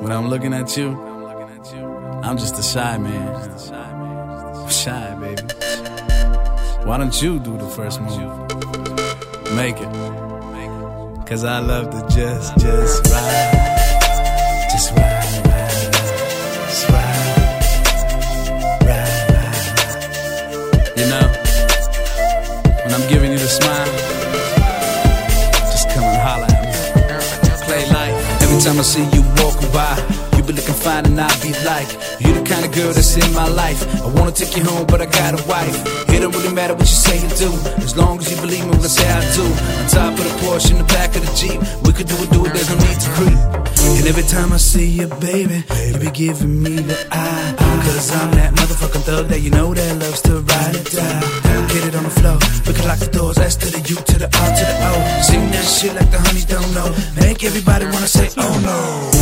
When I'm looking at you, I'm just a shy man. I'm shy, baby. Why don't you do the first move? Make it. Cause I love to just ride. Just ride, ride. Just ride. Ride, ride. You know, when I'm giving you the smile, just come and holler at me. Play life. Every time I see you walking by, you be looking fine and I be like, you the kind of girl that's in my life. I wanna take you home but I got a wife. It don't really matter what you say you do, as long as you believe me when I say I do. On top of the Porsche, in the back of the Jeep, we could do it, there's no need to creep. And every time I see you, baby, you be giving me the eye. Cause I'm that motherfucking thug that you know that loves to ride it down. Get it on the floor, we can lock the doors, S to the U to the R to the O. Sing that shit like the honeys don't know. Make everybody wanna say, oh no.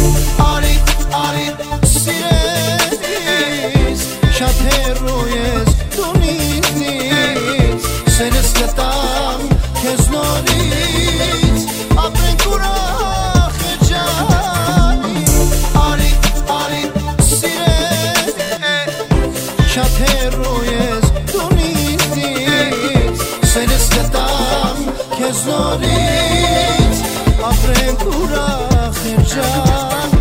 Սիրես, շատ հեռու ես, դու ինձնից, սերս կտամ քեզ նորից, ապրենք ուրախ երջանի, արի, սիրես, շատ հեռու ես, դու ինձնից, սերս կտամ քեզ նորից, ապրենք ուրախ երջանի.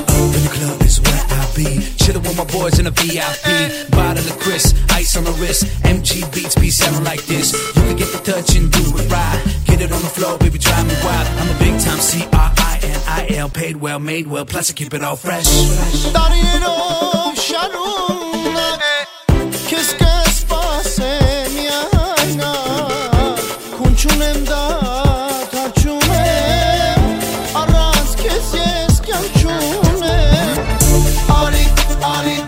Chillin' with my boys in a VIP. Bottle of Chris, ice on the wrist. MG beats be sounding like this. You can get the touch and do it right. Get it on the floor, baby, drive me wild. I'm a big time CRINIL. Paid well, made well, plus I keep it all fresh. Տարիերով շարունակ քեզ կսպասեմ միայնակ, քուն չունեմ դատ հարչունեմ, առանց քեզ ես կյանք չունեմ. Արի,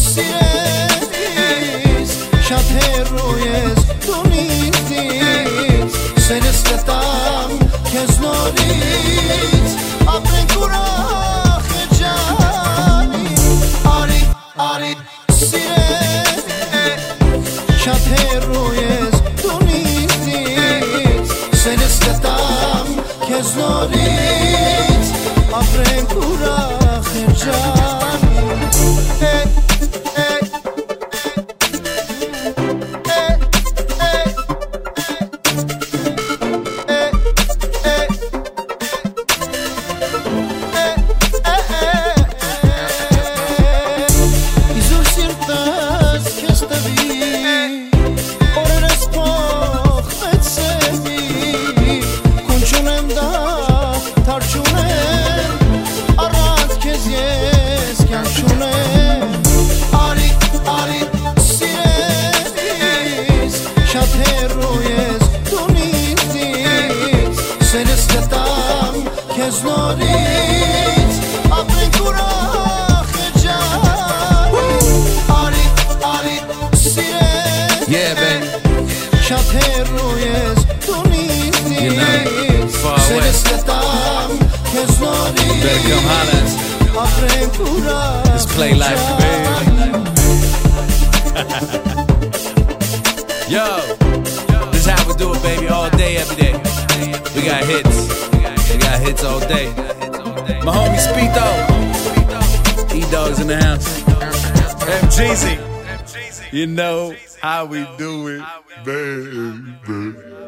սիրես, շատ հեռու ես, դու ինձնից, սերս կտամ քեզ նորից, ապրենք ուրախ երջանի. Արի, սիրես, շատ հեռու ես, դու ինձնից, սերս կտամ քեզ նորից, ապրենք ուրախ երջանի. Քեզ նորից, ապրենք ուրախ երջանի. Արի, սիրես, Yeah, baby. շատ հեռու ես, դու ինձնից, սերս կտամ քեզ նորից, Better come holler at me. ապրենք ուրախ. Let's play life, baby. Yo, this is how we do it, baby, all day, every day. We got hits. We got hits all day. My homie Speedo. E-Dog's in the house. MGZ. You know how we do it, baby.